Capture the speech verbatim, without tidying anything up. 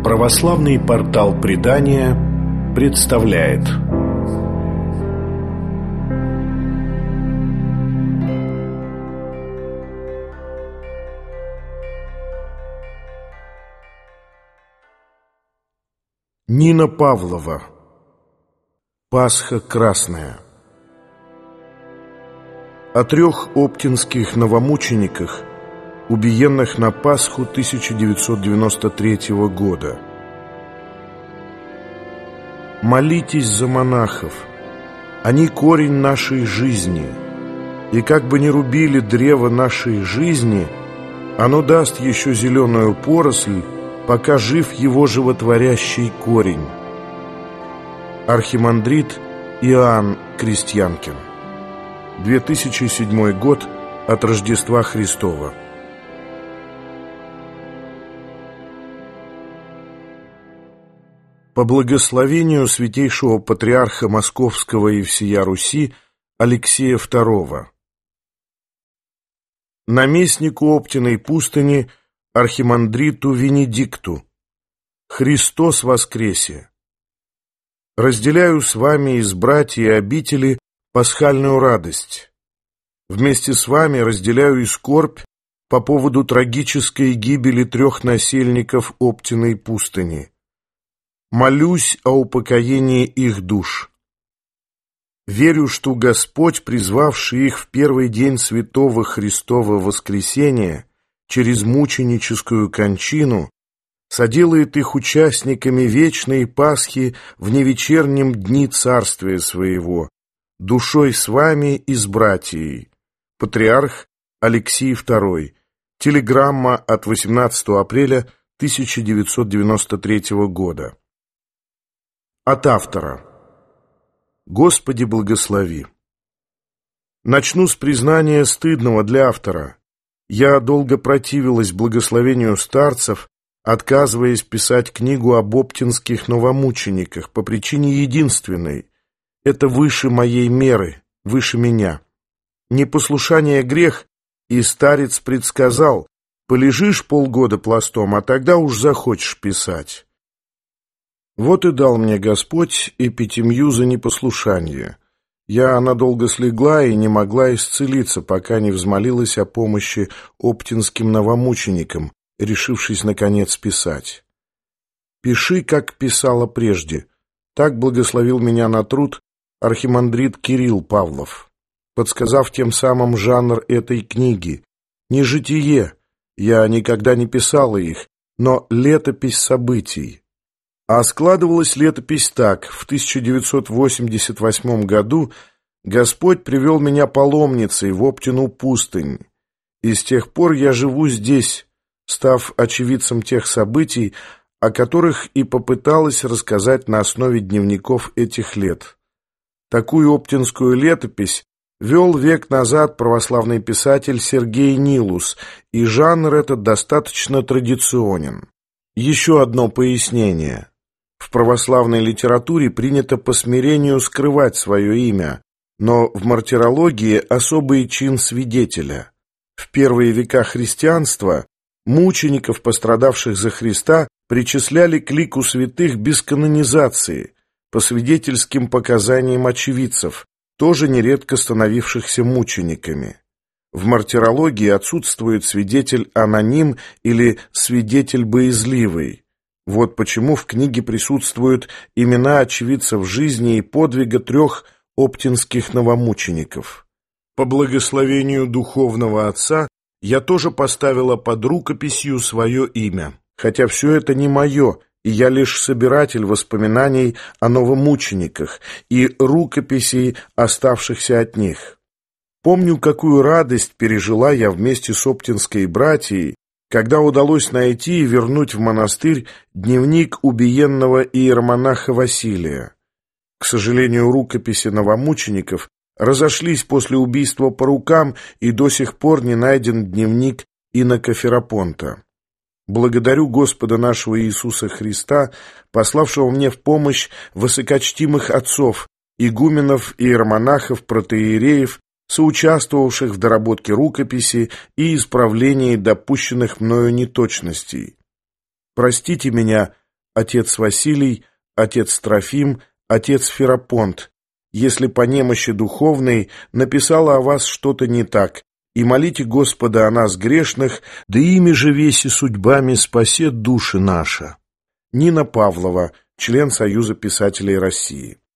Православный портал Предания представляет. Нина Павлова. Пасха красная. О трех оптинских новомучениках, убиенных на Пасху тысяча девятьсот девяносто третьего года. Молитесь за монахов, они корень нашей жизни, и как бы ни рубили древо нашей жизни, оно даст еще зеленую поросль, пока жив его животворящий корень. Архимандрит Иоанн Крестьянкин. две тысячи седьмой год от Рождества Христова. По благословению святейшего патриарха Московского и всея Руси Алексея второго, наместнику Оптиной пустыни архимандриту Венедикту, Христос воскресе! Разделяю с вами из братья обители пасхальную радость. Вместе с вами разделяю и скорбь по поводу трагической гибели трех насельников Оптиной пустыни. Молюсь о упокоении их душ. Верю, что Господь, призвавший их в первый день святого Христова воскресения через мученическую кончину, соделает их участниками вечной Пасхи в невечернем дни царствия своего, душой с вами и с братьей. Патриарх Алексей второй. Телеграмма от восемнадцатого апреля тысяча девятьсот девяносто третьего года. От автора. Господи благослови. Начну с признания стыдного для автора. Я долго противилась благословению старцев, отказываясь писать книгу об оптинских новомучениках по причине единственной. Это выше моей меры, выше меня. Непослушание — грех, и старец предсказал: полежишь полгода пластом, а тогда уж захочешь писать. Вот и дал мне Господь эпитемью за непослушание. Я надолго слегла и не могла исцелиться, пока не взмолилась о помощи оптинским новомученикам, решившись наконец писать. «Пиши, как писала прежде». Так благословил меня на труд архимандрит Кирилл Павлов, подсказав тем самым жанр этой книги. Не житие, я никогда не писала их, но летопись событий. А складывалась летопись так. В тысяча девятьсот восемьдесят восьмом году Господь привел меня паломницей в Оптину пустынь, и с тех пор я живу здесь, став очевидцем тех событий, о которых и попыталась рассказать на основе дневников этих лет. Такую оптинскую летопись вел век назад православный писатель Сергей Нилус, и жанр этот достаточно традиционен. Еще одно пояснение. В православной литературе принято по смирению скрывать свое имя, но в мартирологии особый чин свидетеля. В первые века христианства мучеников, пострадавших за Христа, причисляли к лику святых без канонизации, по свидетельским показаниям очевидцев, тоже нередко становившихся мучениками. В мартирологии отсутствует свидетель-аноним или свидетель-боязливый. Вот почему в книге присутствуют имена очевидцев жизни и подвига трех оптинских новомучеников. По благословению духовного отца я тоже поставила под рукописью свое имя, хотя все это не мое, и я лишь собиратель воспоминаний о новомучениках и рукописей, оставшихся от них. Помню, какую радость пережила я вместе с оптинской братьей, когда удалось найти и вернуть в монастырь дневник убиенного иеромонаха Василия. К сожалению, рукописи новомучеников разошлись после убийства по рукам, и до сих пор не найден дневник инока Ферапонта. Благодарю Господа нашего Иисуса Христа, пославшего мне в помощь высокочтимых отцов, игуменов, иеромонахов, протоиереев, соучаствовавших в доработке рукописи и исправлении допущенных мною неточностей. Простите меня, отец Василий, отец Трофим, отец Ферапонт, если по немощи духовной написала о вас что-то не так, и молите Господа о нас грешных, да ими же веси судьбами спасет души наши. Нина Павлова, член Союза писателей России.